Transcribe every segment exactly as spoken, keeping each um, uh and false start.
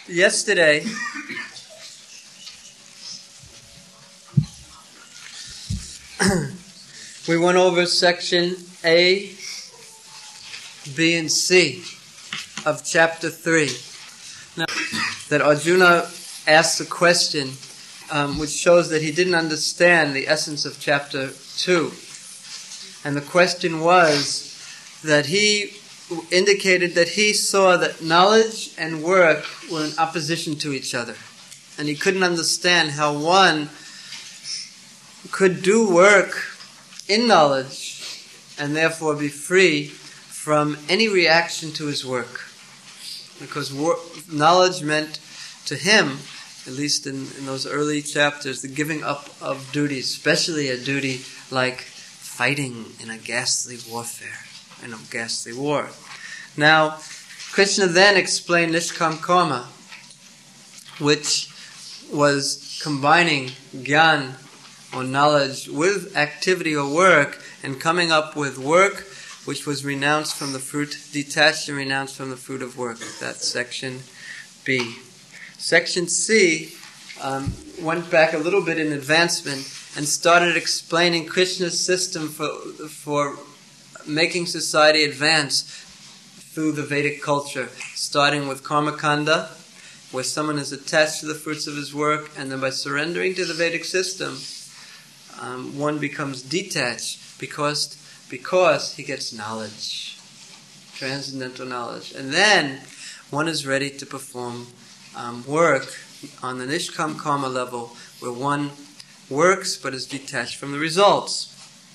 Yesterday, we went over section A, B, and C of chapter three. Now, that Arjuna asked a question um, which shows that he didn't understand the essence of chapter two. And the question was that he indicated that he saw that knowledge and work were in opposition to each other. And he couldn't understand how one could do work in knowledge and therefore be free from any reaction to his work. Because wor- knowledge meant to him, at least in, in those early chapters, the giving up of duties, especially a duty like fighting in a ghastly warfare, in a ghastly war. Now, Krishna then explained Nishkam Karma, which was combining Gyan, or knowledge, with activity or work, and coming up with work which was renounced from the fruit, detached and renounced from the fruit of work. That's section B. Section C um, went back a little bit in advancement and started explaining Krishna's system for for making society advance through the Vedic culture, starting with Karmakanda, where someone is attached to the fruits of his work, and then by surrendering to the Vedic system, um, one becomes detached because because he gets knowledge, transcendental knowledge. And then one is ready to perform um, work on the Nishkam Karma level, where one works but is detached from the results.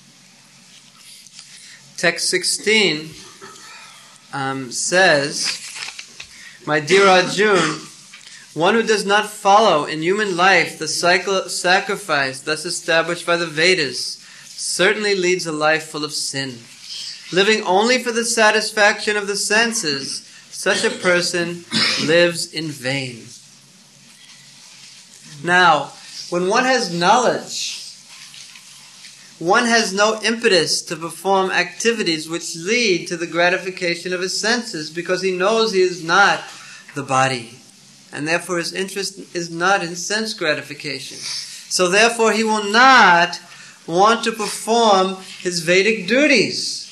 Text sixteen um, says, "My dear Arjuna, one who does not follow in human life the cycle of sacrifice thus established by the Vedas certainly leads a life full of sin. Living only for the satisfaction of the senses, such a person lives in vain." Now, when one has knowledge, one has no impetus to perform activities which lead to the gratification of his senses, because he knows he is not the body, and therefore his interest is not in sense gratification. So therefore he will not want to perform his Vedic duties.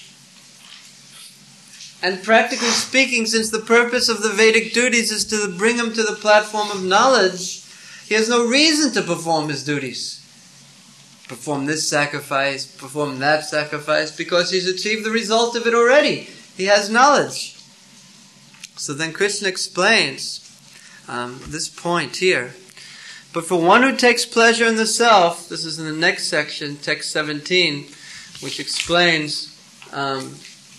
And practically speaking, since the purpose of the Vedic duties is to bring him to the platform of knowledge, he has no reason to perform his duties. Perform this sacrifice, perform that sacrifice, because he's achieved the result of it already. He has knowledge. So then Krishna explains um, this point here. "But for one who takes pleasure in the self," this is in the next section, text seventeen, which explains um,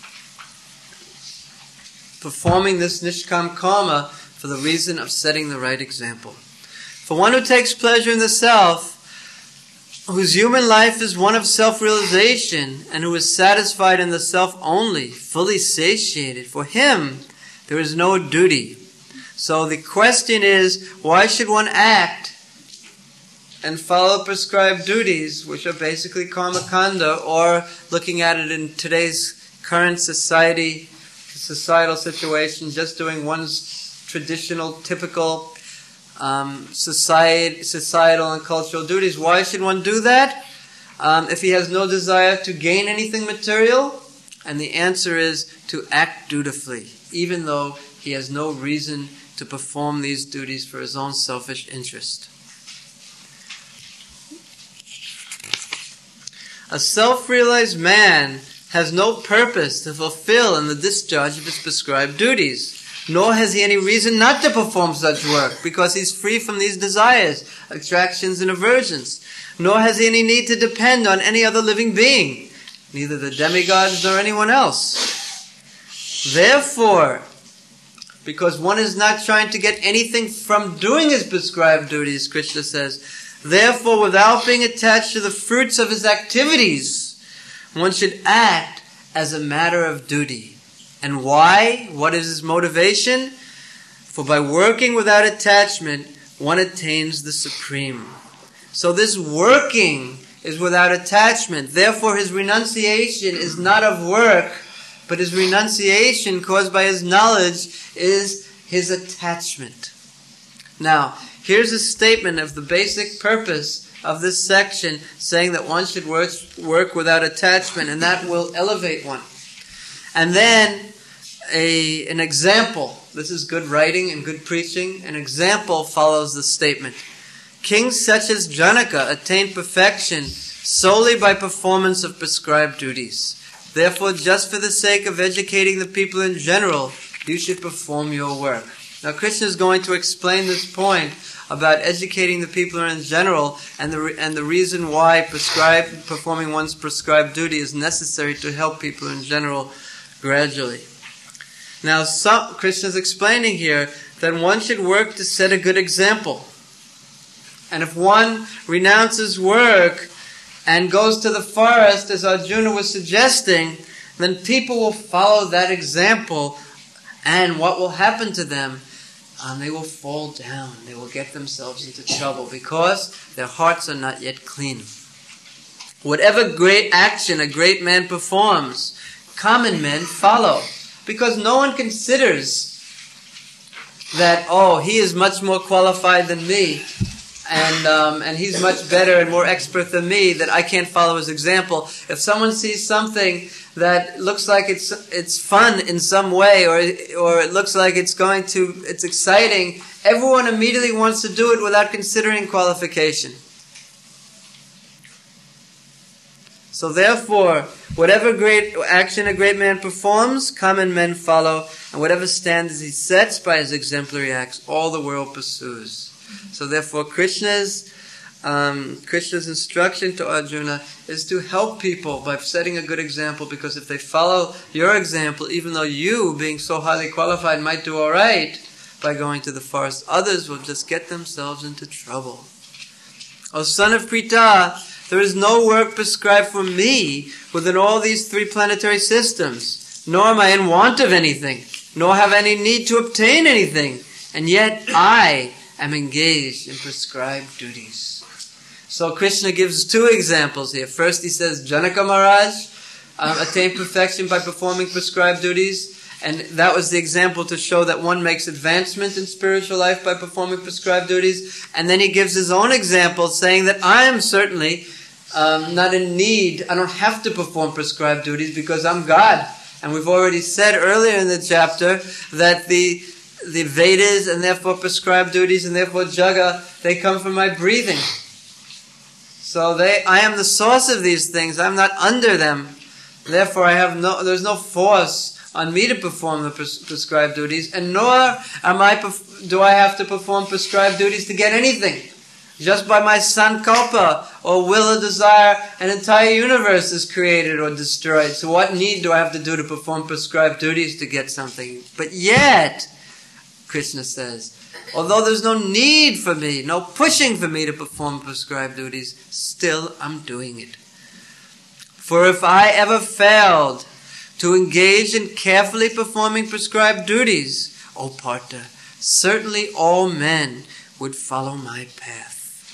performing this Nishkam Karma for the reason of setting the right example. "For one who takes pleasure in the self, whose human life is one of self-realization, and who is satisfied in the self only, fully satiated, for him there is no duty." So the question is, why should one act and follow prescribed duties, which are basically karmakanda, or looking at it in today's current society, societal situation, just doing one's traditional, typical um, society, societal and cultural duties. Why should one do that um, if he has no desire to gain anything material? And the answer is to act dutifully, even though he has no reason to perform these duties for his own selfish interest. A self-realized man has no purpose to fulfill in the discharge of his prescribed duties, nor has he any reason not to perform such work, because he's free from these desires, attractions, and aversions. Nor has he any need to depend on any other living being, neither the demigods nor anyone else. Therefore, because one is not trying to get anything from doing his prescribed duties, Krishna says, therefore, without being attached to the fruits of his activities, one should act as a matter of duty. And why? What is his motivation? For by working without attachment, one attains the supreme. So this working is without attachment. Therefore, his renunciation is not of work, but his renunciation caused by his knowledge is his attachment. Now, here's a statement of the basic purpose of this section, saying that one should work, work without attachment, and that will elevate one. And then a, an example. This is good writing and good preaching. An example follows the statement. Kings such as Janaka attained perfection solely by performance of prescribed duties. Therefore, just for the sake of educating the people in general, you should perform your work. Now, Krishna is going to explain this point about educating the people in general, and the and the reason why prescribed performing one's prescribed duty is necessary to help people in general gradually. Now, some, Krishna is explaining here that one should work to set a good example. And if one renounces work and goes to the forest, as Arjuna was suggesting, then people will follow that example, and what will happen to them? Um, they will fall down. They will get themselves into trouble because their hearts are not yet clean. Whatever great action a great man performs, common men follow, because no one considers that, oh, he is much more qualified than me, and um, and he's much better and more expert than me, that I can't follow his example. If someone sees something that looks like it's it's fun in some way, or or it looks like it's going to it's exciting, everyone immediately wants to do it without considering qualification. So therefore, whatever great action a great man performs, common men follow, and whatever standards he sets by his exemplary acts, all the world pursues. So therefore, Krishna's um, Krishna's instruction to Arjuna is to help people by setting a good example, because if they follow your example, even though you, being so highly qualified, might do all right by going to the forest, others will just get themselves into trouble. O son of Pritha, there is no work prescribed for me within all these three planetary systems, nor am I in want of anything, nor have any need to obtain anything, and yet I am engaged in prescribed duties. So Krishna gives two examples here. First he says, Janaka Maharaj um, attained perfection by performing prescribed duties, and that was the example to show that one makes advancement in spiritual life by performing prescribed duties. And then he gives his own example, saying that I am certainly um, not in need, I don't have to perform prescribed duties because I'm God. And we've already said earlier in the chapter that the the Vedas, and therefore prescribed duties, and therefore Jaga, they come from my breathing. So they, I am the source of these things. I'm not under them. Therefore, I have no. There's no force on me to perform the pres- prescribed duties, and nor am I. Perf- do I have to perform prescribed duties to get anything? Just by my sankalpa or will or desire, an entire universe is created or destroyed. So, what need do I have to do to perform prescribed duties to get something? But yet, Krishna says, although there's no need for me, no pushing for me to perform prescribed duties, still I'm doing it. For if I ever failed to engage in carefully performing prescribed duties, O Partha, certainly all men would follow my path.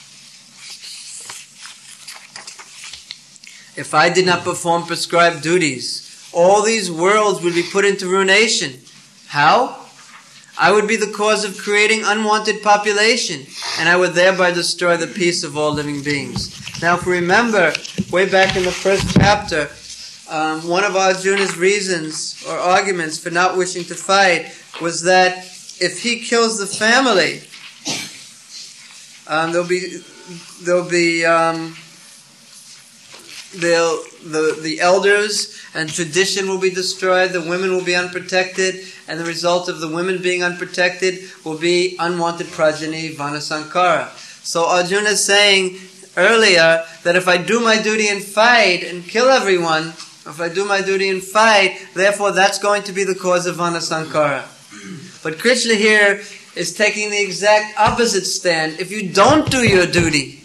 If I did not perform prescribed duties, all these worlds would be put into ruination. How? I would be the cause of creating unwanted population, and I would thereby destroy the peace of all living beings. Now, if we remember, way back in the first chapter, um, one of Arjuna's reasons or arguments for not wishing to fight was that if he kills the family, um, there'll be there'll be um, they'll, the the elders and tradition will be destroyed, the women will be unprotected, and the result of the women being unprotected will be unwanted progeny, Vanasankara. So Arjuna is saying earlier that if I do my duty and fight and kill everyone, if I do my duty and fight, therefore that's going to be the cause of Vanasankara. But Krishna here is taking the exact opposite stand. If you don't do your duty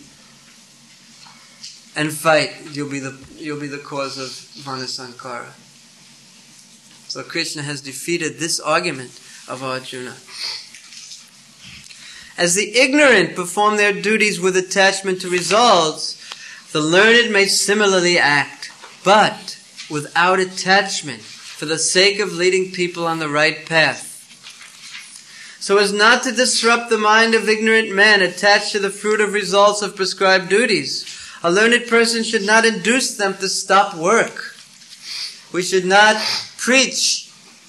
and fight, you'll be the you'll be the cause of Vanasankara. So Krishna has defeated this argument of Arjuna. As the ignorant perform their duties with attachment to results, the learned may similarly act, but without attachment, for the sake of leading people on the right path. so as not to disrupt the mind of ignorant men attached to the fruit of results of prescribed duties. A learned person should not induce them to stop work. We should not preach.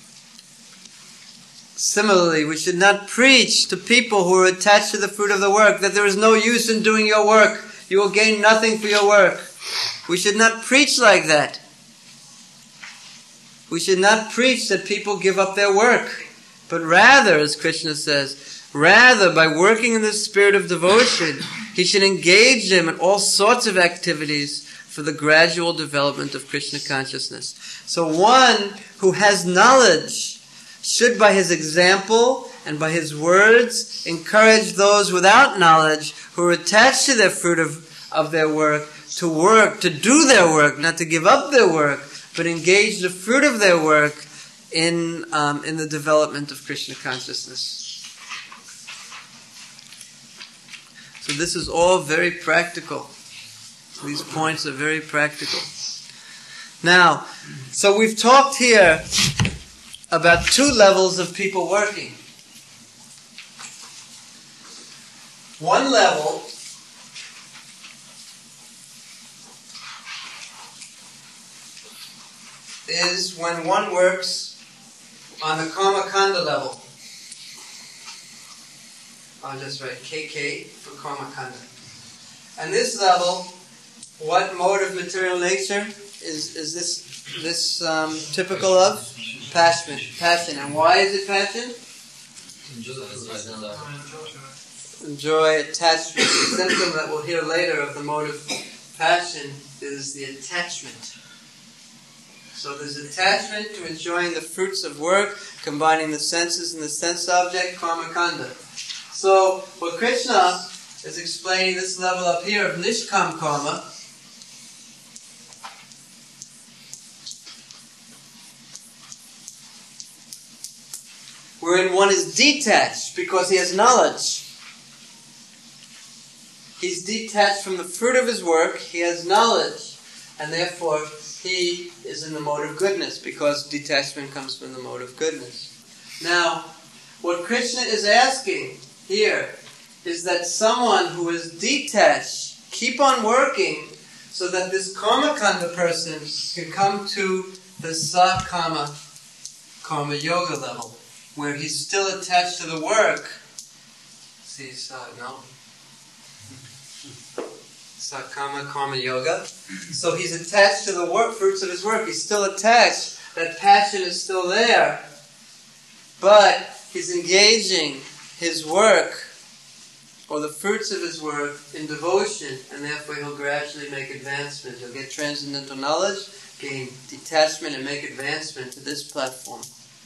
Similarly, we should not preach to people who are attached to the fruit of the work that there is no use in doing your work. You will gain nothing for your work. We should not preach like that. We should not preach that people give up their work. But rather, as Krishna says, rather by working in the spirit of devotion, he should engage them in all sorts of activities for the gradual development of Krishna consciousness. So one who has knowledge should, by his example and by his words, encourage those without knowledge who are attached to their fruit of, of their work to work, to do their work, not to give up their work, but engage the fruit of their work in um, in the development of Krishna consciousness. So this is all very practical. These points are very practical. Now, so we've talked here about two levels of people working. One level is when one works on the Karma Kanda level. I'll just write K K for Karma Kanda. And this level, what mode of material nature is is this this um, typical of? Passion. Passion. And why is it passion? Enjoy attachment. The symptom that we'll hear later of the mode of passion is the attachment. So there's attachment to enjoying the fruits of work, combining the senses and the sense object, Karma Kanda. So what Krishna is explaining, this level up here of Nishkam Karma, wherein one is detached because he has knowledge. He's detached from the fruit of his work, he has knowledge, and therefore he is in the mode of goodness, because detachment comes from the mode of goodness. Now, what Krishna is asking here is that someone who is detached keep on working so that this Karma Kanda person can come to the Sakama Karma Yoga level, where he's still attached to the work. See, so, no. Sakama Karma Yoga. So he's attached to the work, fruits of his work. He's still attached. That passion is still there. But he's engaging his work, or the fruits of his work, in devotion, and therefore he'll gradually make advancement. He'll get transcendental knowledge, gain detachment, and make advancement to this platform.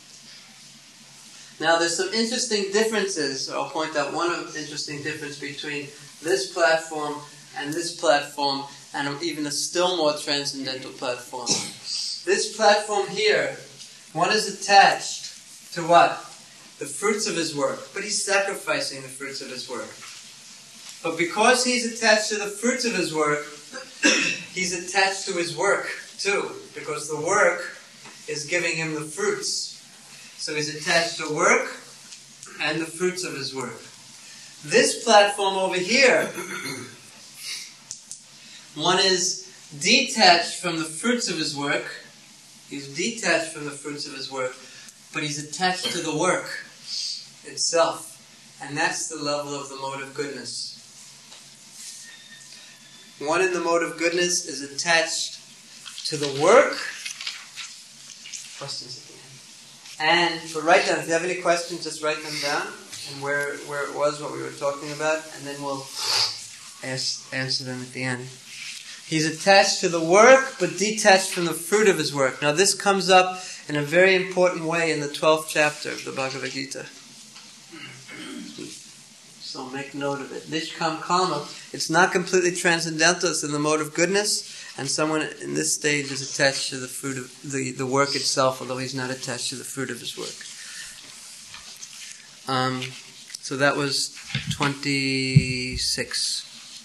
Now there's some interesting differences. I'll point out one interesting difference between this platform and this platform, and even a still more transcendental platform. This platform here, one is attached to what? The fruits of his work. But he's sacrificing the fruits of his work. But because he's attached to the fruits of his work, he's attached to his work too, because the work is giving him the fruits. So he's attached to work and the fruits of his work. This platform over here, one is detached from the fruits of his work. He's detached from the fruits of his work, but he's attached to the work itself. And that's the level of the mode of goodness. One in the mode of goodness is attached to the work. Questions at the end. And for write down, if you have any questions, just write them down, and where where it was, what we were talking about, and then we'll ask, answer them at the end. He's attached to the work, but detached from the fruit of his work. Now this comes up in a very important way in the twelfth chapter of the Bhagavad Gita. So make note of it. Nishkam Karma, it's not completely transcendental, it's in the mode of goodness, and someone in this stage is attached to the fruit of the, the work itself, although he's not attached to the fruit of his work. Um, so that was twenty-six.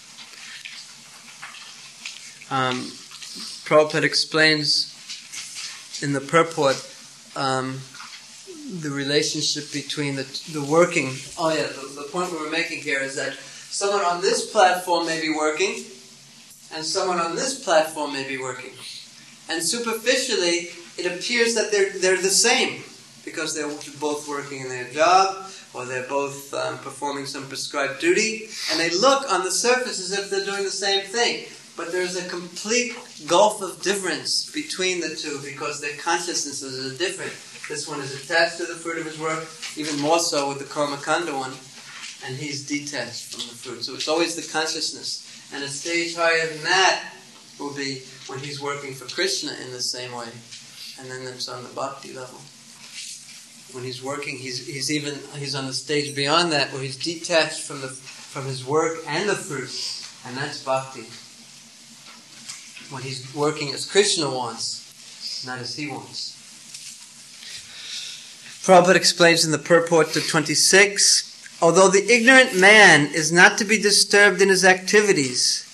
Um, Prabhupada explains in the purport um, the relationship between the the working. Oh yeah, the, the point we were making here is that someone on this platform may be working, and someone on this platform may be working, and superficially it appears that they're they're the same because they're both working in their job, or they're both um, performing some prescribed duty, and they look on the surface as if they're doing the same thing. But there's a complete gulf of difference between the two because their consciousnesses are different. This one is attached to the fruit of his work, even more so with the Karmakanda one, and he's detached from the fruit. So it's always the consciousness. And a stage higher than that will be when he's working for Krishna in the same way. And then it's on the bhakti level. When he's working, he's he's even he's on the stage beyond that where he's detached from the from his work and the fruit. And that's bhakti. When he's working as Krishna wants, not as he wants. Prabhupada explains in the purport to twenty-six, although the ignorant man is not to be disturbed in his activities.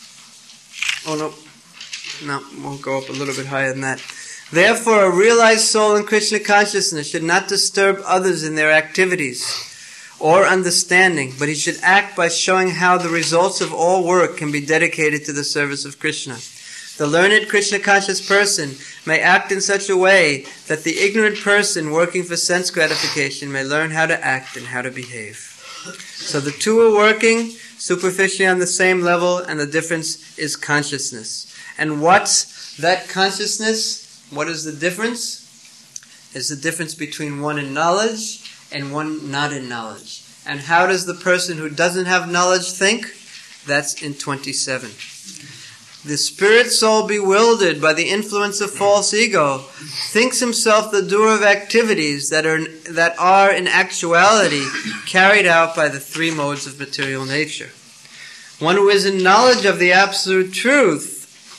Oh no, no, we'll go up a little bit higher than that. Therefore, a realized soul in Krishna consciousness should not disturb others in their activities or understanding, but he should act by showing how the results of all work can be dedicated to the service of Krishna. The learned Krishna-conscious person may act in such a way that the ignorant person working for sense gratification may learn how to act and how to behave. So the two are working superficially on the same level, and the difference is consciousness. And what's that consciousness? What is the difference? It's the difference between one in knowledge and one not in knowledge. And how does the person who doesn't have knowledge think? That's in twenty-seven. The spirit soul, bewildered by the influence of false ego, thinks himself the doer of activities that are that are in actuality carried out by the three modes of material nature. One who is in knowledge of the absolute truth,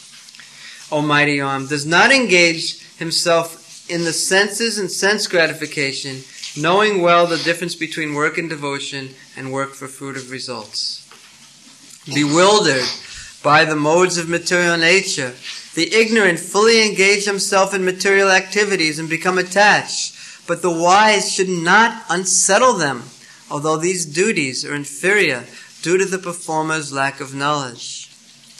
Almighty Arm, does not engage himself in the senses and sense gratification, knowing well the difference between work and devotion and work for fruit of results. Bewildered by the modes of material nature, the ignorant fully engage themselves in material activities and become attached, but the wise should not unsettle them, although these duties are inferior due to the performer's lack of knowledge.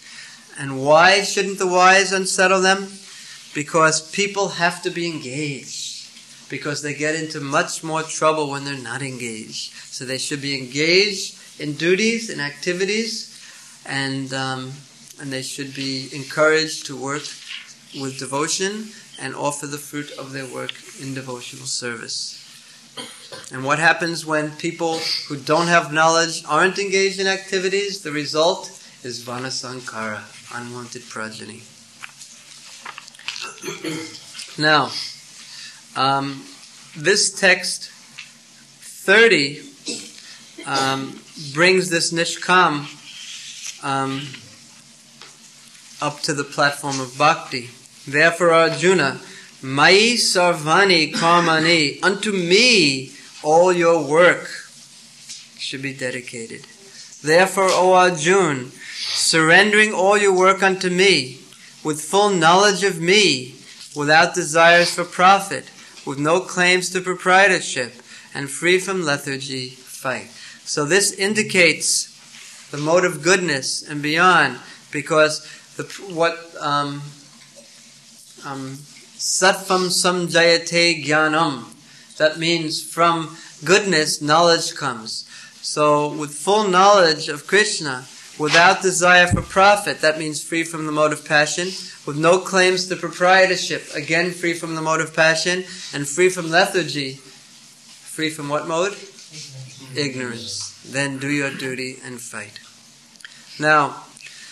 And why shouldn't the wise unsettle them? Because people have to be engaged, because they get into much more trouble when they're not engaged. So they should be engaged in duties and activities, and um, and they should be encouraged to work with devotion and offer the fruit of their work in devotional service. And what happens when people who don't have knowledge aren't engaged in activities? The result is vanasankara, unwanted progeny. Now, um, this text thirty um, brings this nishkam Um, up to the platform of bhakti. Therefore, Arjuna, Mai sarvani karmani, unto me all your work should be dedicated. Therefore, O Arjuna, surrendering all your work unto me, with full knowledge of me, without desires for profit, with no claims to proprietorship, and free from lethargy, fight. So this indicates the mode of goodness and beyond, because the what um, um, sattvam samjayate jnanam, that means from goodness knowledge comes. So with full knowledge of Krishna, without desire for profit, that means free from the mode of passion, with no claims to proprietorship, again free from the mode of passion, and free from lethargy. Free from what mode? Ignorance. Ignorance. Then do your duty and fight. Now,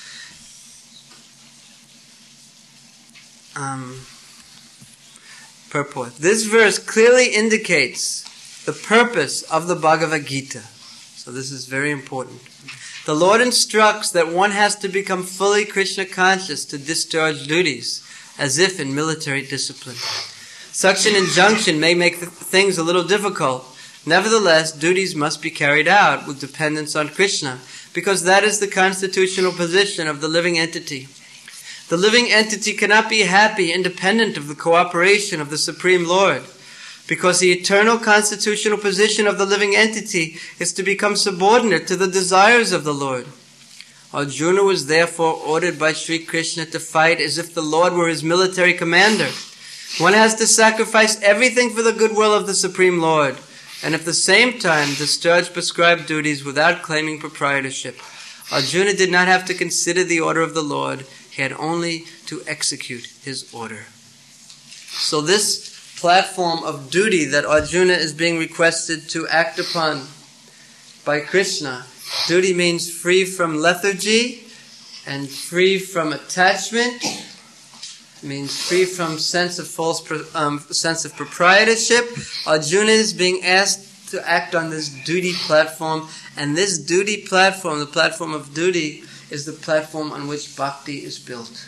um, purport. This verse clearly indicates the purpose of the Bhagavad Gita. So this is very important. The Lord instructs that one has to become fully Krishna conscious to discharge duties, as if in military discipline. Such an injunction may make things a little difficult. Nevertheless, duties must be carried out with dependence on Krishna, because that is the constitutional position of the living entity. The living entity cannot be happy independent of the cooperation of the Supreme Lord. because the eternal constitutional position of the living entity is to become subordinate to the desires of the Lord. Arjuna was therefore ordered by Sri Krishna to fight as if the Lord were his military commander. One has to sacrifice everything for the goodwill of the Supreme Lord, and at the same time discharge prescribed duties without claiming proprietorship. Arjuna did not have to consider the order of the Lord. He had only to execute his order. So this platform of duty that Arjuna is being requested to act upon by Krishna, duty means free from lethargy and free from attachment, means free from sense of false um, sense of proprietorship. Arjuna is being asked to act on this duty platform, and this duty platform, the platform of duty, is the platform on which bhakti is built.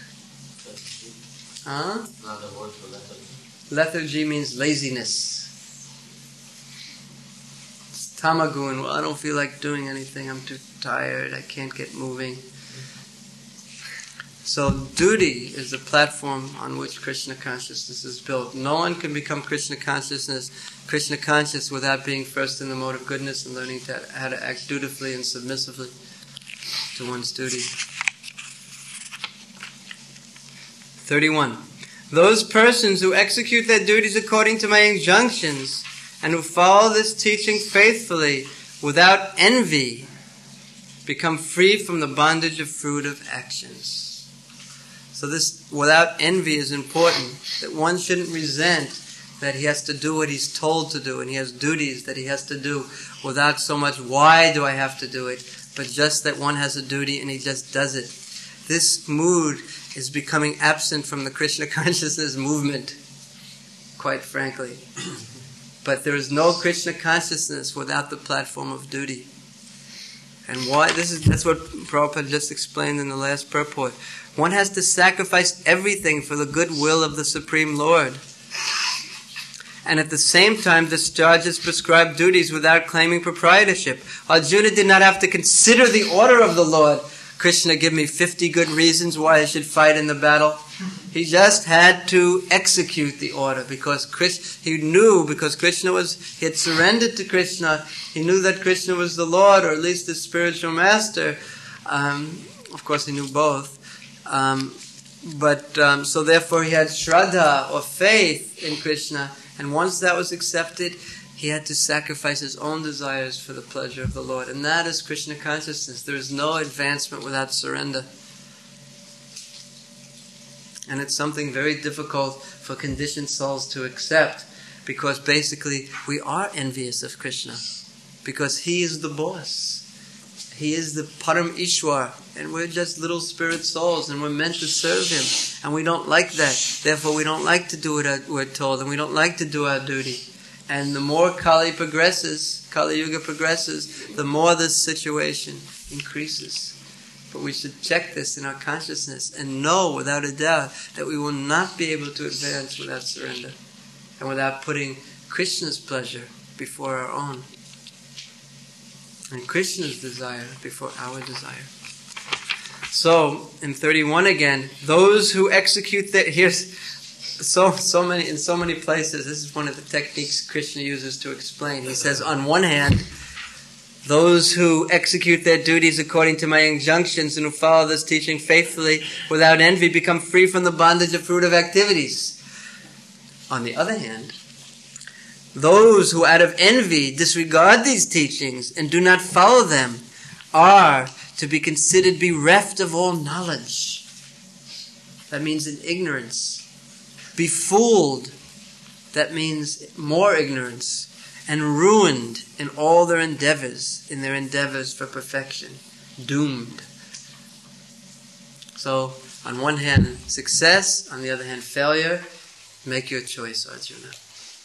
Huh? Another word for lethargy. Lethargy means laziness. It's tamagun. Well, I don't feel like doing anything. I'm too tired. I can't get moving. So duty is the platform on which Krishna consciousness is built. No one can become Krishna consciousness, Krishna conscious without being first in the mode of goodness and learning to, how to act dutifully and submissively to one's duty. thirty-one. Those persons who execute their duties according to my injunctions and who follow this teaching faithfully without envy become free from the bondage of fruit of actions. So this without envy is important, that one shouldn't resent that he has to do what he's told to do and he has duties that he has to do without so much why do I have to do it, but just that one has a duty and he just does it. This mood is becoming absent from the Krishna consciousness movement, quite frankly. But there is no Krishna consciousness without the platform of duty. And why? This is that's what Prabhupada just explained in the last purport. One has to sacrifice everything for the goodwill of the Supreme Lord, and at the same time discharge his prescribed duties without claiming proprietorship. Arjuna did not have to consider the order of the Lord. Krishna, give me fifty good reasons why I should fight in the battle. He just had to execute the order because Krishna, he knew, because Krishna was, he had surrendered to Krishna. He knew that Krishna was the Lord, or at least his spiritual master. Um, of course, he knew both. Um, but um, so therefore, he had shraddha or faith in Krishna, and once that was accepted, he had to sacrifice his own desires for the pleasure of the Lord. And that is Krishna consciousness. There is no advancement without surrender. And it's something very difficult for conditioned souls to accept, because basically we are envious of Krishna, because he is the boss. He is the Param Ishwar, and we're just little spirit souls, and we're meant to serve him. And we don't like that. Therefore, we don't like to do what we're told, and we don't like to do our duty. And the more Kali progresses, Kali Yuga progresses, the more this situation increases. But we should check this in our consciousness and know without a doubt that we will not be able to advance without surrender and without putting Krishna's pleasure before our own and Krishna's desire before our desire. So, in thirty-one again, those who execute their... Here's... So so many in so many places, this is one of the techniques Krishna uses to explain. He says, on one hand, those who execute their duties according to my injunctions and who follow this teaching faithfully without envy become free from the bondage of fruit of activities. On the other hand, those who out of envy disregard these teachings and do not follow them are to be considered bereft of all knowledge. That means in ignorance. Befooled, that means more ignorance, and ruined in all their endeavors, in their endeavors for perfection, doomed. So, on one hand, success, on the other hand, failure. Make your choice, Arjuna.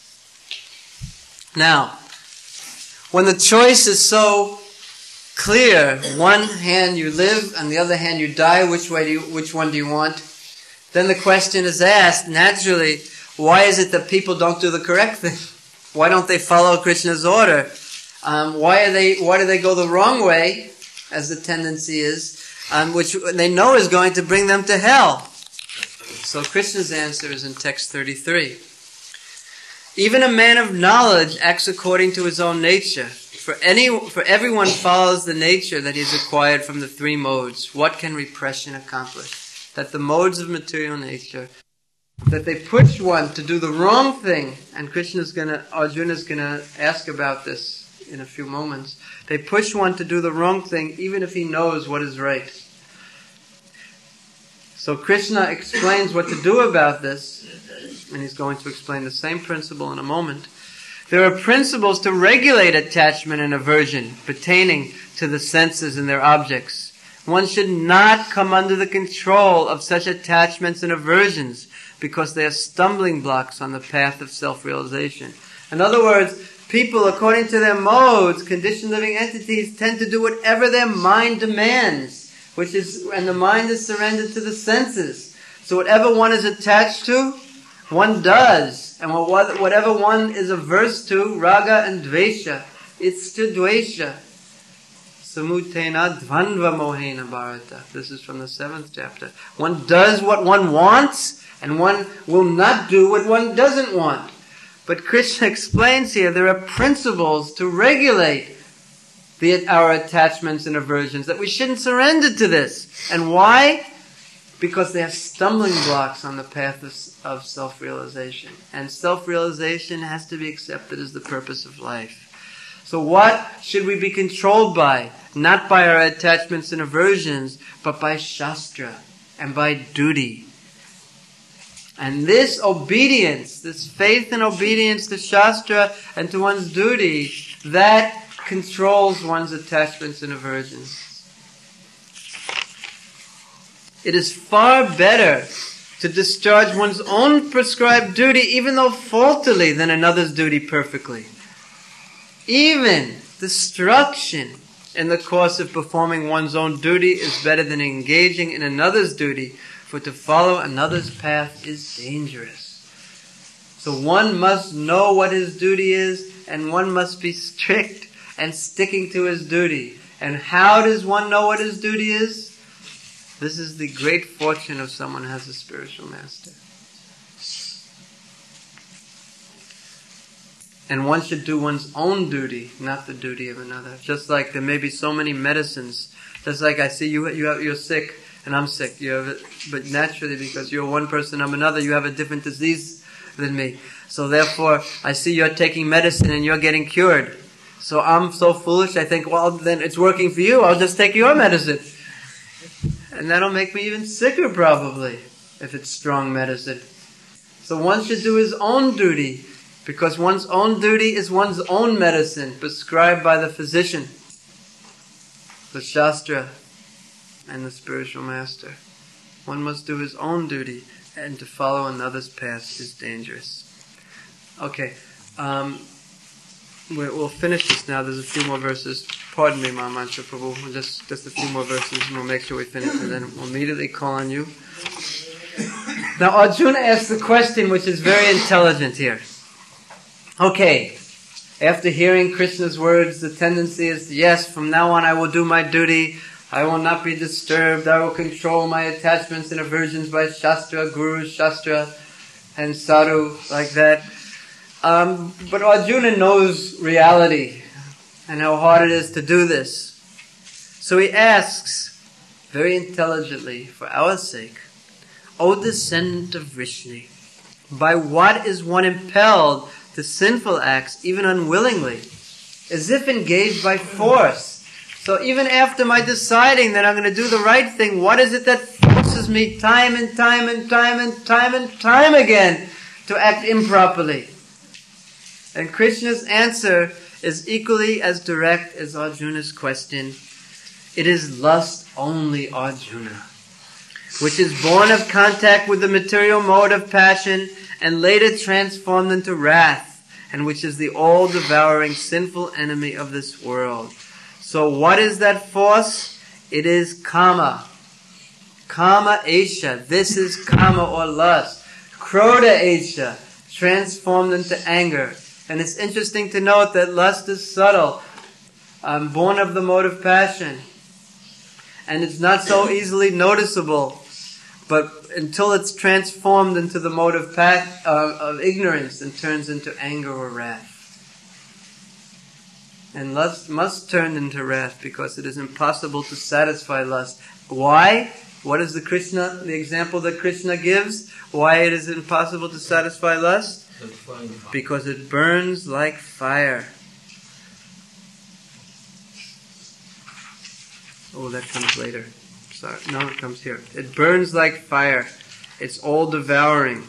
Now, when the choice is so clear, one hand you live, on the other hand you die, which way do you, which one do you want? Then the question is asked, naturally, why is it that people don't do the correct thing? Why don't they follow Krishna's order? Um, why are they? Why do they go the wrong way, as the tendency is, um, which they know is going to bring them to hell? So Krishna's answer is in text thirty-three. Even a man of knowledge acts according to his own nature. For any, for everyone follows the nature that he has acquired from the three modes. What can repression accomplish? That the modes of material nature, that they push one to do the wrong thing, and Krishna's gonna, Arjuna's gonna ask about this in a few moments. They push one to do the wrong thing even if he knows what is right. So Krishna explains what to do about this, and he's going to explain the same principle in a moment. There are principles to regulate attachment and aversion pertaining to the senses and their objects. One should not come under the control of such attachments and aversions because they are stumbling blocks on the path of self-realization. In other words, people, according to their modes, conditioned living entities, tend to do whatever their mind demands, which is, and the mind is surrendered to the senses. So whatever one is attached to, one does. And whatever one is averse to, raga and dvesha, it's to dvesha. Samutena dvandva mohena bharata. This is from the seventh chapter. One does what one wants, and one will not do what one doesn't want. But Krishna explains here there are principles to regulate the, our attachments and aversions, that we shouldn't surrender to this. And why? Because they are stumbling blocks on the path of, of self-realization. And self-realization has to be accepted as the purpose of life. So what should we be controlled by? Not by our attachments and aversions, but by Shastra and by duty. And this obedience, this faith and obedience to Shastra and to one's duty, that controls one's attachments and aversions. It is far better to discharge one's own prescribed duty, even though faultily, than another's duty perfectly. Even destruction in the course of performing one's own duty is better than engaging in another's duty, for to follow another's path is dangerous. So one must know what his duty is, and one must be strict and sticking to his duty. And how does one know what his duty is? This is the great fortune of someone who has a spiritual master. And one should do one's own duty, not the duty of another. Just like there may be so many medicines. Just like I see you, you have, you're sick and I'm sick. You have it, but naturally, because you're one person, I'm another, you have a different disease than me. So therefore, I see you're taking medicine and you're getting cured. So I'm so foolish, I think, well, then it's working for you, I'll just take your medicine. And that'll make me even sicker, probably, if it's strong medicine. So one should do his own duty, because one's own duty is one's own medicine, prescribed by the physician, the Shastra, and the spiritual master. One must do his own duty, and to follow another's path is dangerous. Okay, um, we'll finish this now. There's a few more verses. Pardon me, Mahamantra Prabhu. We'll just, just a few more verses, and we'll make sure we finish, and then we'll immediately call on you. Now, Arjuna asks the question, which is very intelligent here. Okay, after hearing Krishna's words, the tendency is, yes, from now on I will do my duty. I will not be disturbed. I will control my attachments and aversions by Shastra, Guru, Shastra, and Sadhu, like that. Um, but Arjuna knows reality and how hard it is to do this. So he asks, very intelligently, for our sake, O descendant of Vrishni, by what is one impelled to sinful acts, even unwillingly, as if engaged by force? So even after my deciding that I'm going to do the right thing, what is it that forces me time and time and time and time and time again to act improperly? And Krishna's answer is equally as direct as Arjuna's question. It is lust only, Arjuna, which is born of contact with the material mode of passion and later transformed into wrath, and which is the all-devouring sinful enemy of this world. So what is that force? It is kama. Kama esha. This is kama or lust. Krodha esha. Transformed into anger. And it's interesting to note that lust is subtle, um, born of the mode of passion. And it's not so easily noticeable. But until it's transformed into the mode of path uh, of ignorance and turns into anger or wrath. And lust must turn into wrath because it is impossible to satisfy lust. Why? What is the Krishna, the example that Krishna gives? Why it is impossible to satisfy lust? Because it burns like fire. Oh, that comes later. Sorry. No, it comes here. It burns like fire. It's all devouring.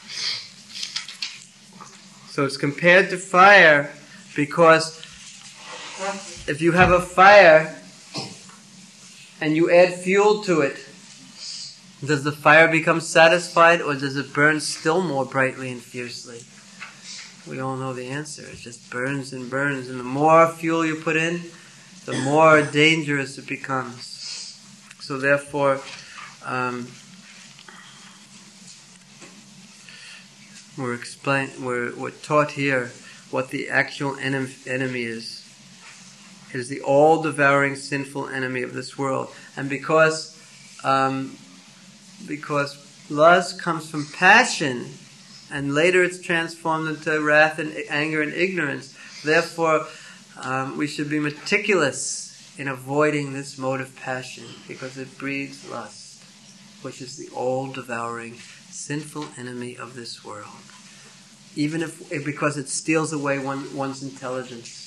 So it's compared to fire because if you have a fire and you add fuel to it, does the fire become satisfied or does it burn still more brightly and fiercely? We all know the answer. It just burns and burns, and the more fuel you put in, the more dangerous it becomes. So therefore, um, we're explain we're, we're taught here what the actual enemy, enemy is. It is the all-devouring sinful enemy of this world, and because um, because lust comes from passion, and later it's transformed into wrath and anger and ignorance. Therefore, um, we should be meticulous in avoiding this mode of passion, because it breeds lust, which is the all-devouring, sinful enemy of this world. Even if, because it steals away one, one's intelligence.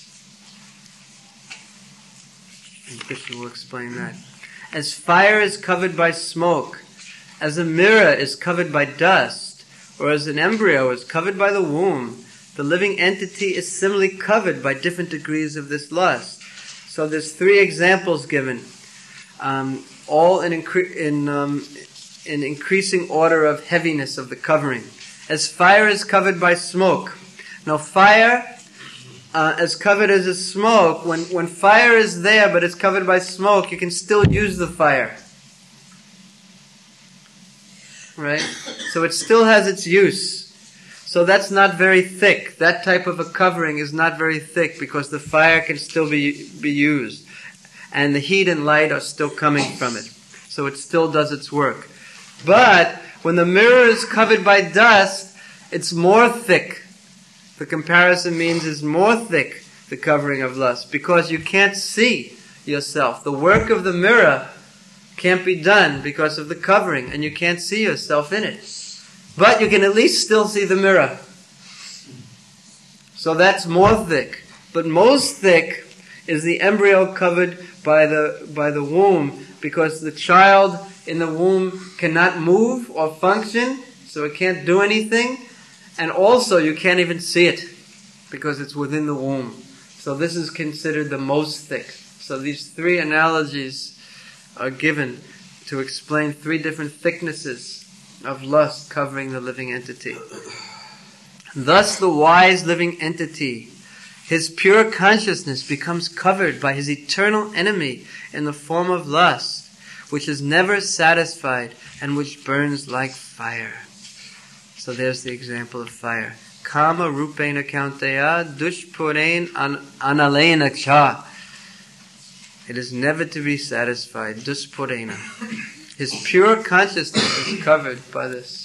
And Krishna will explain that. As fire is covered by smoke, as a mirror is covered by dust, or as an embryo is covered by the womb, the living entity is similarly covered by different degrees of this lust. So there's three examples given, um, all in, incre- in, um, in increasing order of heaviness of the covering. As fire is covered by smoke. Now fire, uh, as covered as a smoke, when, when fire is there but it's covered by smoke, you can still use the fire. Right? So it still has its use. So that's not very thick. That type of a covering is not very thick because the fire can still be be used. And the heat and light are still coming from it. So it still does its work. But when the mirror is covered by dust, it's more thick. The comparison means it's more thick, the covering of lust, because you can't see yourself. The work of the mirror can't be done because of the covering, and you can't see yourself in it. But you can at least still see the mirror. So that's more thick. But most thick is the embryo covered by the by the womb, because the child in the womb cannot move or function, so it can't do anything. And also you can't even see it because it's within the womb. So this is considered the most thick. So these three analogies are given to explain three different thicknesses of lust covering the living entity. Thus the wise living entity, his pure consciousness becomes covered by his eternal enemy in the form of lust, which is never satisfied and which burns like fire. So there's the example of fire. Kama rupena kaunteya dushpurein analena cha. It is never to be satisfied. Dushpurena. His pure consciousness is covered by this.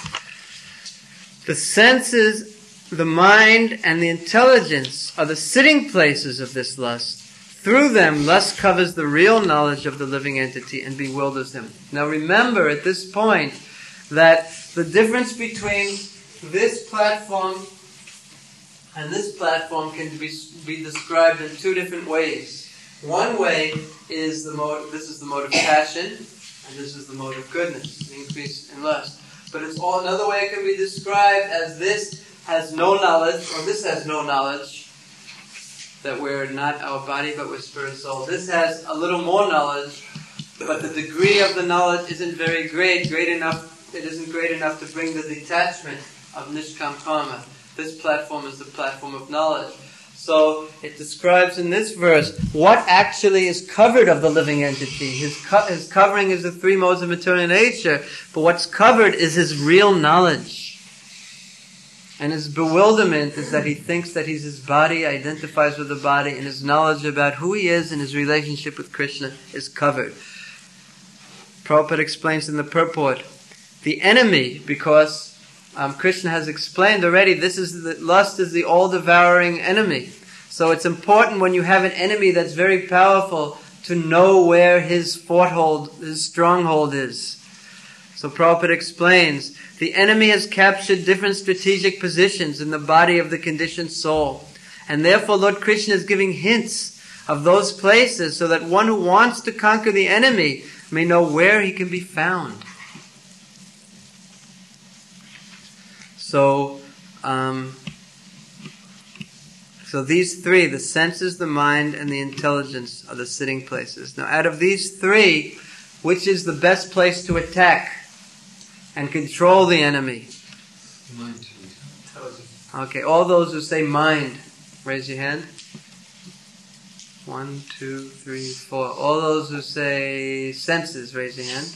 The senses, the mind, and the intelligence are the sitting places of this lust. Through them, lust covers the real knowledge of the living entity and bewilders him. Now remember at this point that the difference between this platform and this platform can be, be described in two different ways. One way is the mode, this is the mode of passion, and this is the mode of goodness, the increase in lust. But it's all another way it can be described as this has no knowledge, or this has no knowledge, that we're not our body but we're spirit soul. This has a little more knowledge, but the degree of the knowledge isn't very great, great enough, it isn't great enough to bring the detachment of Nishkam Karma. This platform is the platform of knowledge. So it describes in this verse what actually is covered of the living entity. His, co- his covering is the three modes of material nature, but what's covered is his real knowledge. And his bewilderment is that he thinks that he's his body, identifies with the body, and his knowledge about who he is and his relationship with Krishna is covered. Prabhupada explains in the purport the enemy, because um, Krishna has explained already, this is the, lust is the all-devouring enemy. So it's important when you have an enemy that's very powerful to know where his foothold, his stronghold is. So Prabhupada explains, the enemy has captured different strategic positions in the body of the conditioned soul. And therefore Lord Krishna is giving hints of those places so that one who wants to conquer the enemy may know where he can be found. So, um, so these three, the senses, the mind, and the intelligence, are the sitting places. Now, out of these three, which is the best place to attack and control the enemy? Mind. Okay, all those who say mind, raise your hand. One, two, three, four. All those who say senses, raise your hand.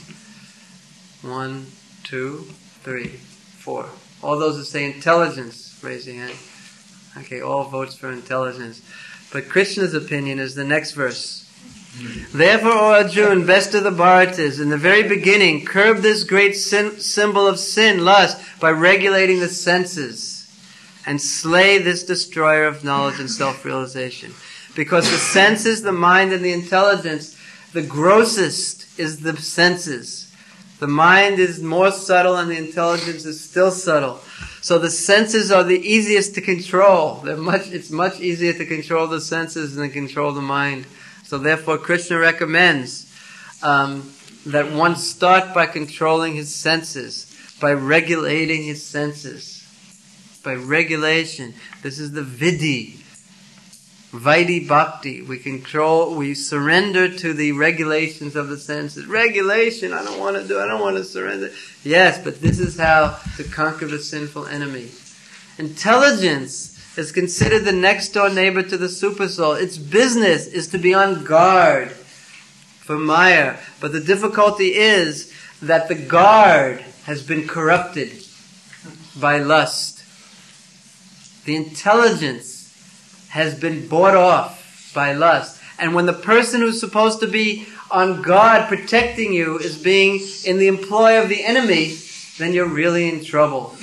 One, two, three, four. All those who say intelligence, raise your hand. Okay, all votes for intelligence. But Krishna's opinion is the next verse. Therefore, O Arjuna, best of the Bharatas, in the very beginning, curb this great sin, symbol of sin, lust, by regulating the senses, and slay this destroyer of knowledge and self-realization. Because the senses, the mind, and the intelligence, the grossest is the senses. The mind is more subtle and the intelligence is still subtle. So the senses are the easiest to control. They're much, it's much easier to control the senses than to control the mind. So therefore Krishna recommends um, that one start by controlling his senses, by regulating his senses. By regulation. This is the vidhi. Vaidhi Bhakti. We control, we surrender to the regulations of the senses. Regulation, I don't want to do, I don't want to surrender. Yes, but this is how to conquer the sinful enemy. Intelligence is considered the next door neighbor to the supersoul. Its business is to be on guard for Maya. But the difficulty is that the guard has been corrupted by lust. The intelligence has been bought off by lust. And when the person who's supposed to be on guard protecting you is being in the employ of the enemy, then you're really in trouble.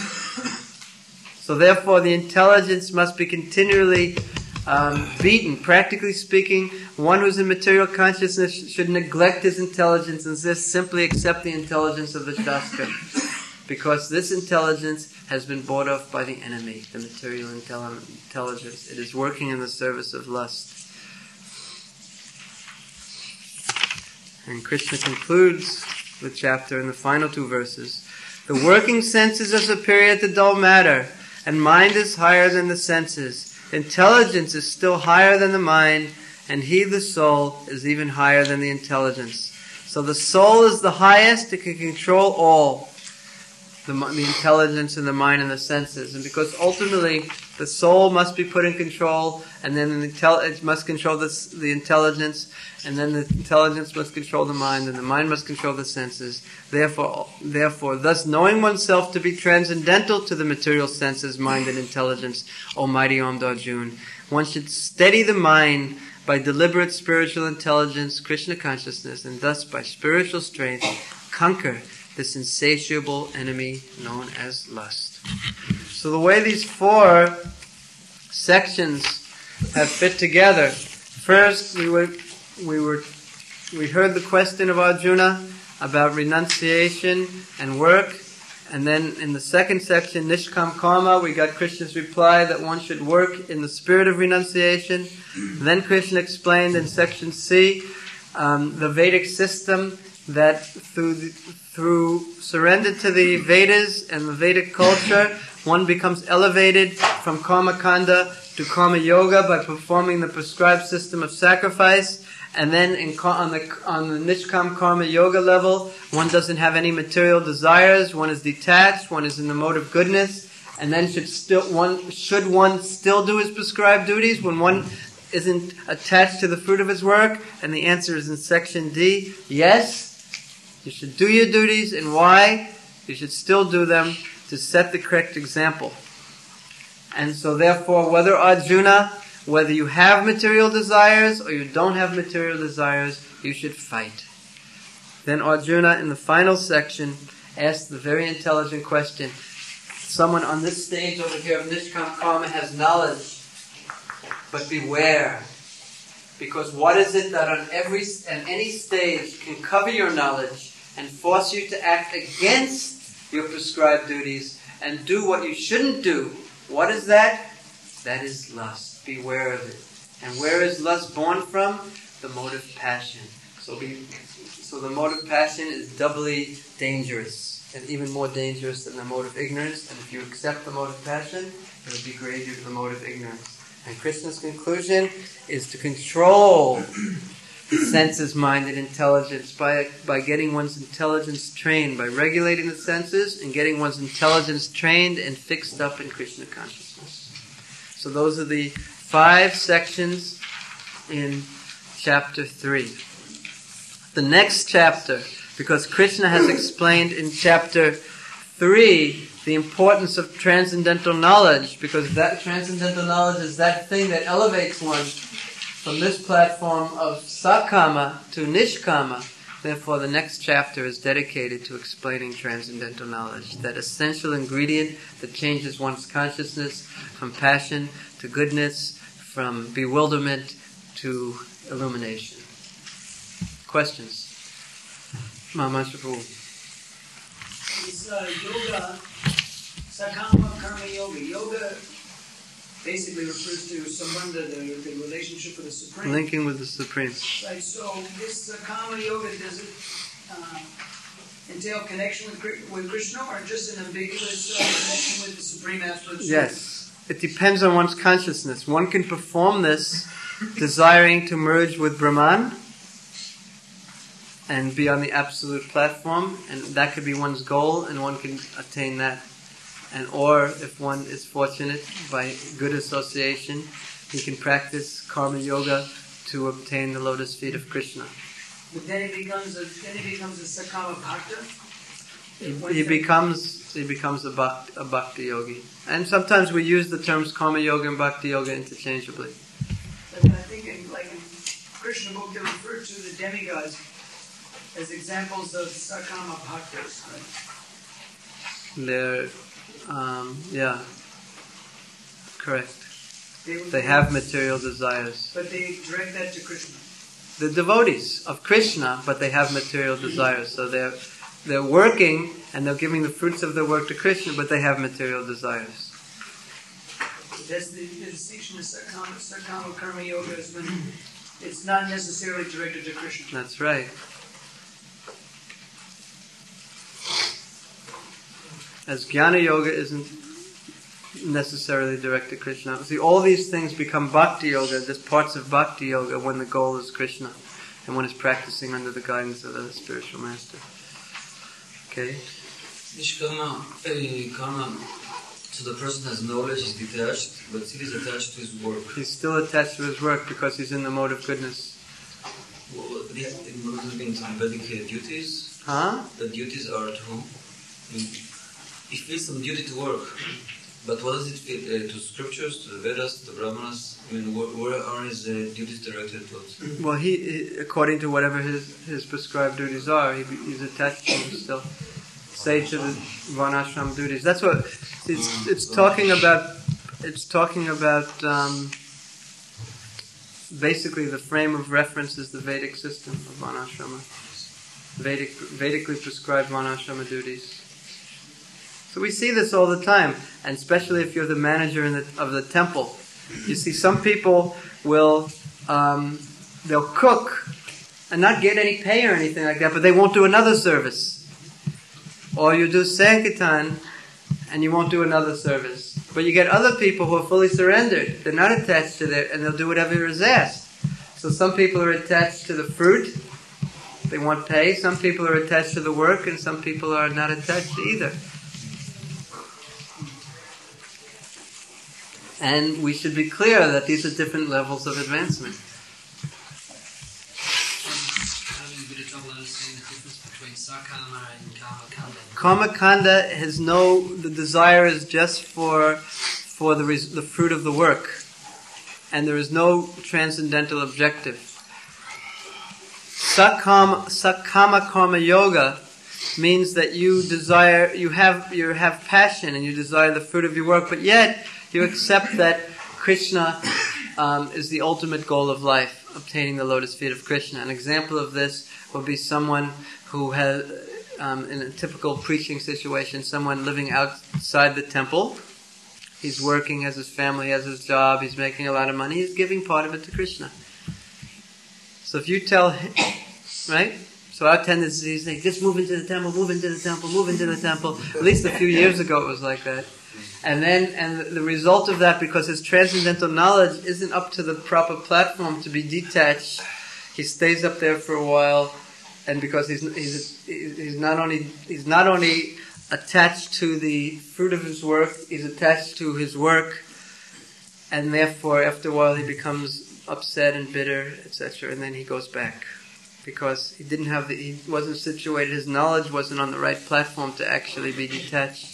So therefore the intelligence must be continually um, beaten. Practically speaking, one who's in material consciousness should neglect his intelligence and just simply accept the intelligence of the Shastra. Because this intelligence has been bought off by the enemy, the material intelligence. It is working in the service of lust. And Krishna concludes the chapter in the final two verses. The working senses are superior to dull matter, and mind is higher than the senses. Intelligence is still higher than the mind, and he, the soul, is even higher than the intelligence. So the soul is the highest, it can control all. The, the intelligence and the mind and the senses. And because ultimately the soul must be put in control, and then the intel- it must control this, the intelligence, and then the intelligence must control the mind, and the mind must control the senses. Therefore, therefore, thus knowing oneself to be transcendental to the material senses, mind and intelligence, Almighty Om Darjun, one should steady the mind by deliberate spiritual intelligence, Krishna consciousness, and thus by spiritual strength conquer this insatiable enemy known as lust. So the way these four sections have fit together. First, we were, we were, we heard the question of Arjuna about renunciation and work, and then in the second section, Nishkam Karma, we got Krishna's reply that one should work in the spirit of renunciation. Then Krishna explained in section C um, the Vedic system that through the, through surrender to the Vedas and the Vedic culture, one becomes elevated from Karma Kanda to Karma Yoga by performing the prescribed system of sacrifice. And then in, on the on the Nishkam Karma Yoga level, one doesn't have any material desires. One is detached. One is in the mode of goodness. And then should still one should one still do his prescribed duties when one isn't attached to the fruit of his work? And the answer is in section D. Yes. You should do your duties, and why? You should still do them to set the correct example. And so therefore, whether Arjuna, whether you have material desires or you don't have material desires, you should fight. Then Arjuna, in the final section, asked the very intelligent question. Someone on this stage over here of Nishkam Karma has knowledge, but beware. Because what is it that on every and any stage can cover your knowledge and force you to act against your prescribed duties and do what you shouldn't do? What is that? That is lust. Beware of it. And where is lust born from? The motive passion. So, be, so the motive passion is doubly dangerous, and even more dangerous than the motive ignorance. And if you accept the motive passion, it will degrade you to the motive ignorance. And Krishna's conclusion is to control the senses, mind, and intelligence by, by getting one's intelligence trained, by regulating the senses and getting one's intelligence trained and fixed up in Krishna consciousness. So those are the five sections in chapter three. The next chapter, because Krishna has explained in chapter three the importance of transcendental knowledge, because that transcendental knowledge is that thing that elevates one from this platform of sakama to nishkama. Therefore, the next chapter is dedicated to explaining transcendental knowledge, that essential ingredient that changes one's consciousness from passion to goodness, from bewilderment to illumination. Questions? Maharaj Prabhu. It's uh, yoga, sakama karma yoga. Yoga basically refers to sambandha, the, the relationship with the Supreme. Linking with the Supreme. Right, so this sakama yoga, does it uh, entail connection with, with Krishna, or just an ambiguous uh, connection with the Supreme Absolute Truth? Yes. It depends on one's consciousness. One can perform this desiring to merge with Brahman and be on the absolute platform, and that could be one's goal, and one can attain that. And or if one is fortunate by good association, he can practice karma yoga to obtain the lotus feet of Krishna. But then it becomes a then it becomes a sakama bhakta. He, he becomes he becomes a bhakti, a bhakti yogi, and sometimes we use the terms karma yoga and bhakti yoga interchangeably. But I think in, like in Krishna book, they refer to the demigods as examples of sakama bhaktas. Right? They're um, yeah, correct. They, They have material desires. But they direct that to Krishna. The devotees of Krishna, but they have material desires. So they're they're working and they're giving the fruits of their work to Krishna, but they have material desires. That's the, the distinction of sakama, sakama karma yoga is when it's not necessarily directed to Krishna. That's right. As Jnana Yoga isn't necessarily directed to Krishna. See, all these things become Bhakti Yoga, just parts of Bhakti Yoga, when the goal is Krishna and one is practicing under the guidance of the spiritual master. Okay? Nishkama, uh, karma, so the person has knowledge, is detached, but still is attached to his work. He's still attached to his work because he's in the mode of goodness. Well, the Vedic duties, Huh? the duties are at home. I mean, he feels some duty to work, but what does it fit uh, to scriptures, to the Vedas, to the Brahmanas? I mean, where, where are his uh, duties directed towards? Well, he, he, according to whatever his, his prescribed duties are, he, he's attached to them still. Say to the varnashram duties. That's what it's. It's talking about. It's talking about. Um, basically, the frame of reference is the Vedic system of varnashrama. Vedic, Vedically prescribed varnashrama duties. So we see this all the time, and especially if you're the manager in the, of the temple. You see, some people will, um, they'll cook and not get any pay or anything like that, but they won't do another service. Or you do Sankirtan and you won't do another service. But you get other people who are fully surrendered. They're not attached to their, and they'll do whatever is asked. So some people are attached to the fruit. They want pay. Some people are attached to the work, and some people are not attached to either. And we should be clear that these are different levels of advancement. Karma kanda has no, the desire is just for for the res, the fruit of the work, and there is no transcendental objective. Sakama, sakama karma yoga means that you desire, you have, you have passion and you desire the fruit of your work, but yet you accept that Krishna um, is the ultimate goal of life, obtaining the lotus feet of Krishna. An example of this would be someone who has, um, in a typical preaching situation, someone living outside the temple. He's working, has his family, has his job, he's making a lot of money, he's giving part of it to Krishna. So if you tell him, right? So our tendency is like, just move into the temple, move into the temple, move into the temple. At least a few years ago it was like that. And then, and the result of that, because his transcendental knowledge isn't up to the proper platform to be detached, he stays up there for a while, and because he's he's he's not only he's not only attached to the fruit of his work, he's attached to his work, and therefore after a while he becomes upset and bitter, et cetera, and then he goes back. Because he didn't have the, he wasn't situated, his knowledge wasn't on the right platform to actually be detached.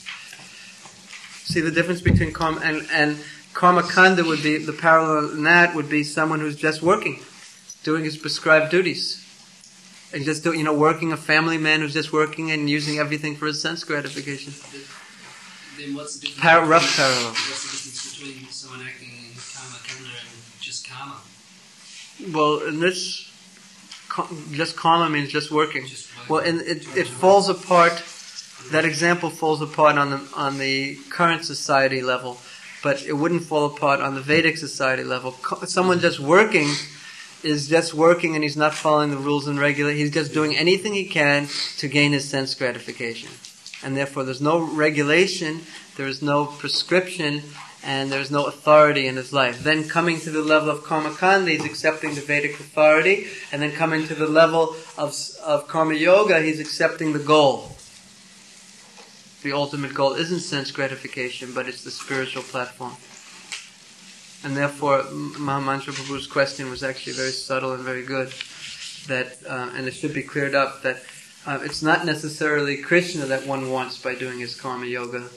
See the difference between karma and, and karma kanda would be, the parallel in that would be someone who's just working, doing his prescribed duties. And just do, you know, working, a family man who's just working and using everything for his sense gratification. Then what's the difference? Par- rough parallel. What's the difference between someone acting in karma kanda and just karma? Well, in this, just karma means just working. Just working. Well, and it it falls apart. That example falls apart on the on the current society level, but it wouldn't fall apart on the Vedic society level. Someone just working is just working, and he's not following the rules and regulations. He's just doing anything he can to gain his sense gratification, and therefore there's no regulation, there is no prescription, and there's no authority in his life. Then coming to the level of karma kanda, he's accepting the Vedic authority, and then coming to the level of of karma yoga, he's accepting the goal. The ultimate goal isn't sense gratification, but it's the spiritual platform. And therefore, Mahamantra Prabhu's question was actually very subtle and very good. That, uh, and it should be cleared up that uh, it's not necessarily Krishna that one wants by doing his karma yoga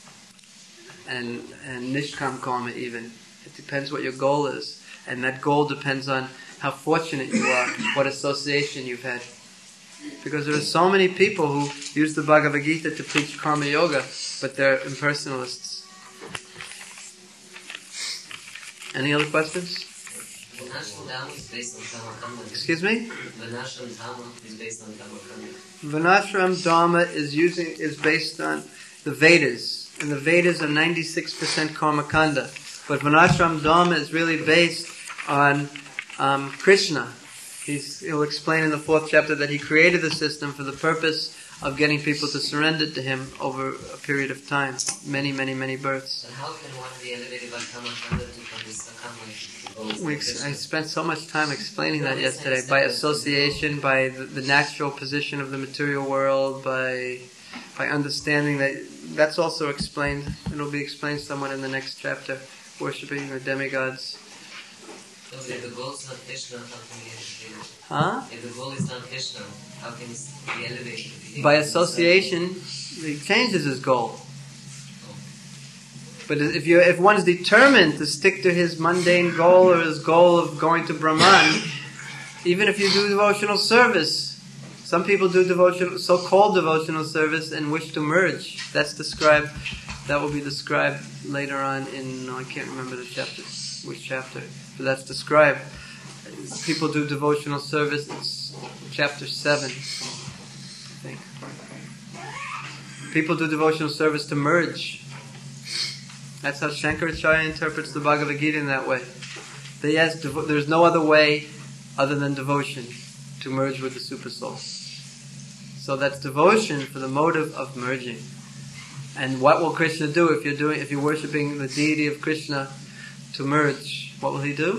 and and nishkam karma even. It depends what your goal is, and that goal depends on how fortunate you are, what association you've had. Because there are so many people who use the Bhagavad Gita to preach karma yoga, but they're impersonalists. Any other questions? Vanashram Dharma is based on karma kanda. Excuse me? Vanashram Dharma is based on karma kanda. Vanashram Dharma is using is based on the Vedas, and the Vedas are ninety-six percent karma kanda. But Vanashram Dharma is really based on um, Krishna. He's, he'll explain in the fourth chapter that he created the system for the purpose of getting people to surrender to him over a period of time, many, many, many births. But how can one be elevated by karma kanda to become this karma? We, I spent so much time explaining that yesterday. By association, by the, the natural position of the material world, by by understanding that that's also explained. It'll be explained somewhat in the next chapter. Worshipping the demigods. So if the goal is not Krishna, how can we elevate? Huh? If the goal is not Krishna, how can we be elevated? By association, he changes his goal. But if you if one's determined to stick to his mundane goal or his goal of going to Brahman, even if you do devotional service, some people do devotional, so-called devotional service and wish to merge. That's described. That will be described later on in, no, I can't remember the chapter, which chapter, but that's described. People do devotional service. It's chapter seven, I think. People do devotional service to merge. That's how Shankaracharya interprets the Bhagavad Gita in that way. That yes, devo- there's no other way other than devotion to merge with the Supersoul. So that's devotion for the motive of merging. And what will Krishna do if you're doing if you're worshipping the deity of Krishna to merge? What will he do?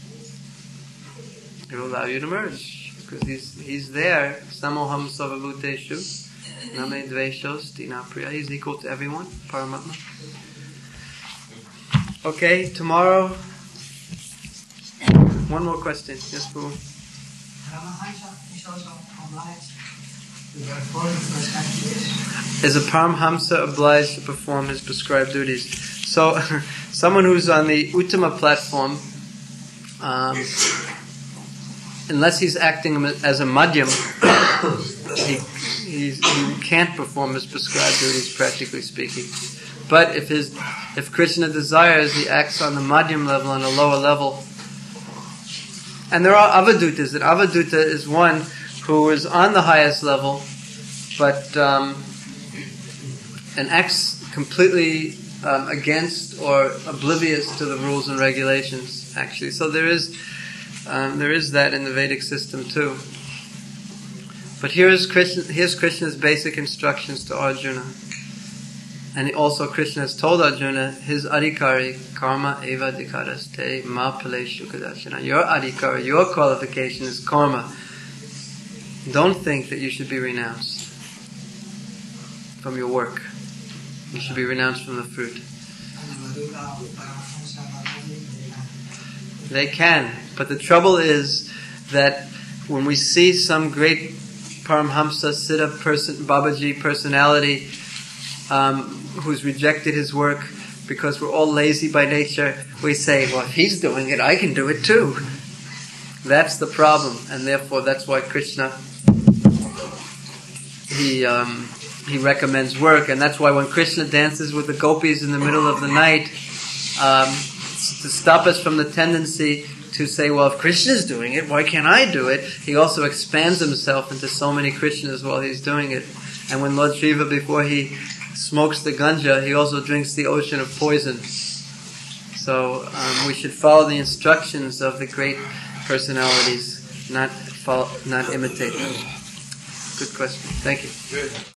He will allow you to merge because he's he's there. Samoham savabhuteshu name dveshos dinapriya. He's equal to everyone. Paramatma. Okay, tomorrow. One more question. Yes, Boo. Is a Paramhamsa obliged to perform his prescribed duties? So, someone who's on the Uttama platform, um, unless he's acting as a madhyam, he, he's, he can't perform his prescribed duties, practically speaking. But if his, if Krishna desires, he acts on the madhyam level, on a lower level. And there are avadutas, and avaduta is one who is on the highest level, but um, and acts completely um, against or oblivious to the rules and regulations. Actually, so there is um, there is that in the Vedic system too. But here is Krishna. Here's Krishna's basic instructions to Arjuna, and also Krishna has told Arjuna his adhikari karma eva dikaraste ma paleshu kadashana. Your adhikari, your qualification is karma. Don't think that you should be renounced from your work. You should be renounced from the fruit. They can, but the trouble is that when we see some great Paramhamsa, Siddha person, Babaji personality um, who's rejected his work because we're all lazy by nature, we say, well, if he's doing it, I can do it too. That's the problem, and therefore that's why Krishna he um, he recommends work, and that's why when Krishna dances with the gopis in the middle of the night, um, to stop us from the tendency to say, well, if Krishna's doing it, why can't I do it? He also expands himself into so many Krishnas while he's doing it. And when Lord Shiva, before he smokes the ganja, he also drinks the ocean of poison. So um, we should follow the instructions of the great personalities, not follow, not imitate them. Good question. Thank you. Good.